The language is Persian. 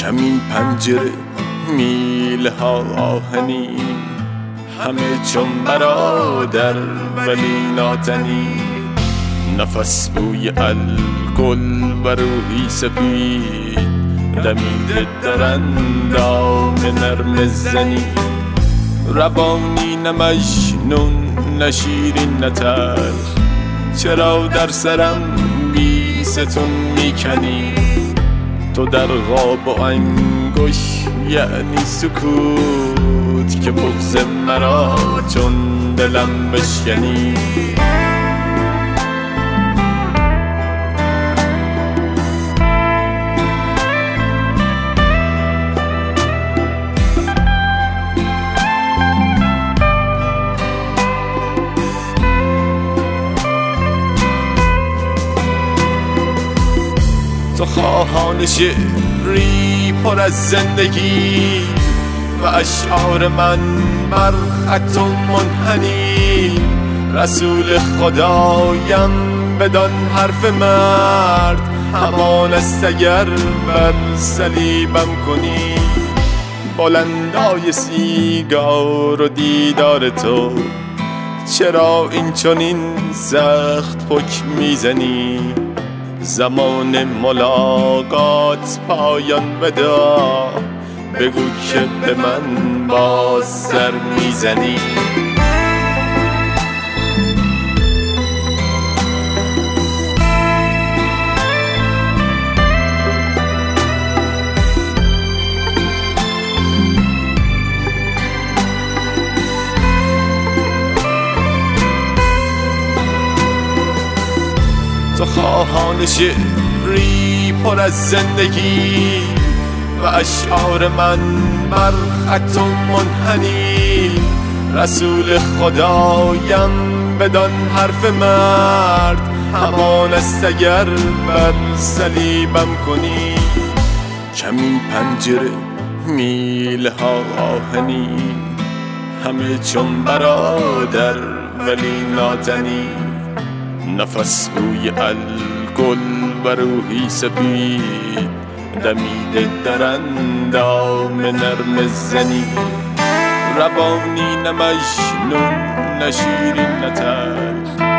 کمی پنجره میل ها آهنی، همه چون برادر ولی ناتنی. نفس بوی الکل و روحی سپید، دمیده در اندام نرم زنی. روانی نه مجنون نه شیرین نه تلخ، چرا در سرم بی ستون میکنی؟ تو در قاب و انگوش یعنی سکوت، که بغض مرا چون دلم بشکنی. تو خواهان شعری پر از زندگی و اشعار من بر خط منحنی. رسول خدایم بدان حرف مرد، همان است اگر بر صلیبم کنی. بلندای سیگار و دیدار تو، چرا این چنین سخت پک میزنی؟ زمان ملاقات پایان بدا، بگو که به من باز سر میزنی. تو خواهان شعری پر از زندگی و اشعار من بر خط منحنی. رسول خدایم بدان حرف مرد، همان است اگر بر صلیبم کنی. کمی پنجره میل ها آهنی، همه چون برادر ولی ناتنی. نفس بوی الکل و روحی سپید، دمیده در اندام نرم زنی. روانی نه مجنون نه شیرین نه تلخ،